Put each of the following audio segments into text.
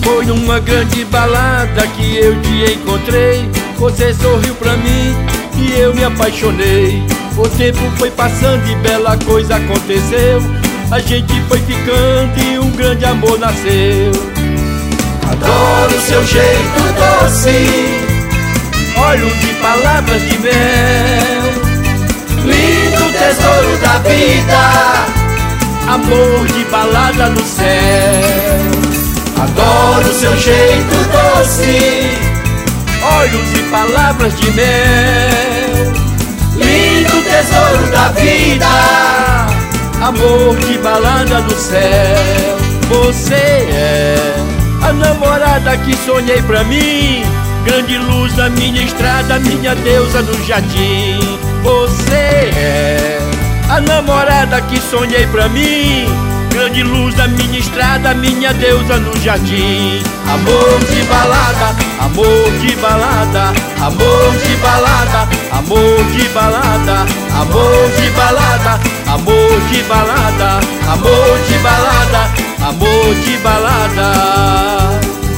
Foi numa grande balada que eu te encontrei. Você sorriu pra mim e eu me apaixonei. O tempo foi passando e bela coisa aconteceu. A gente foi ficando e um grande amor nasceu. Adoro seu jeito doce, Olhos e palavras de mel, lindo tesouro da vida, amor de balada no céu. adoro seu jeito doce, Olhos e palavras de mel, lindo tesouro da vida, amor de balada no céu. Você é a namorada que sonhei pra mim, grande luz da minha estrada, minha deusa no jardim. Você é a namorada que sonhei pra mim, grande luz da minha estrada, minha deusa no jardim. Amor de balada, amor de balada, amor de balada, amor de balada, amor de balada, amor de balada, amor de balada, amor de balada.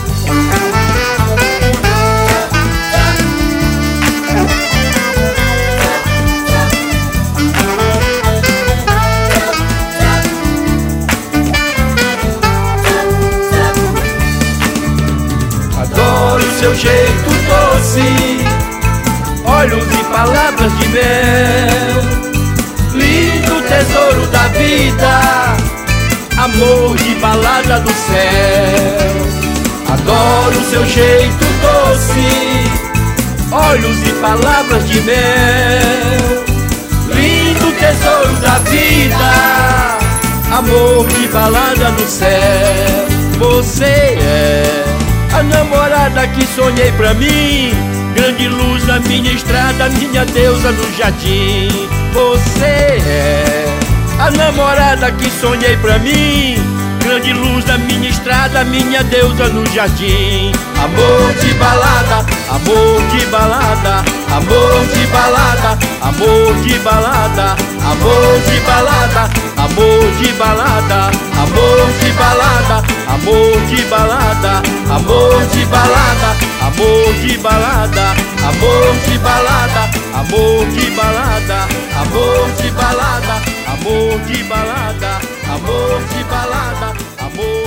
seu jeito doce, Olhos e palavras de mel, lindo tesouro da vida, amor de balada do céu. adoro seu jeito doce, Olhos e palavras de mel, lindo tesouro da vida, amor de balada no céu. Você é a namorada que sonhei pra mim, grande luz na minha estrada, minha deusa no jardim. Você é a namorada que sonhei pra mim, grande luz da minha estrada, minha deusa no jardim. amor de balada, Amor de balada, amor de balada, amor de balada, amor de balada, amor de balada, amor de balada, amor de balada, amor de balada, amor de balada, amor de balada, amor de balada, amor de balada, amor de balada, amor de balada, amor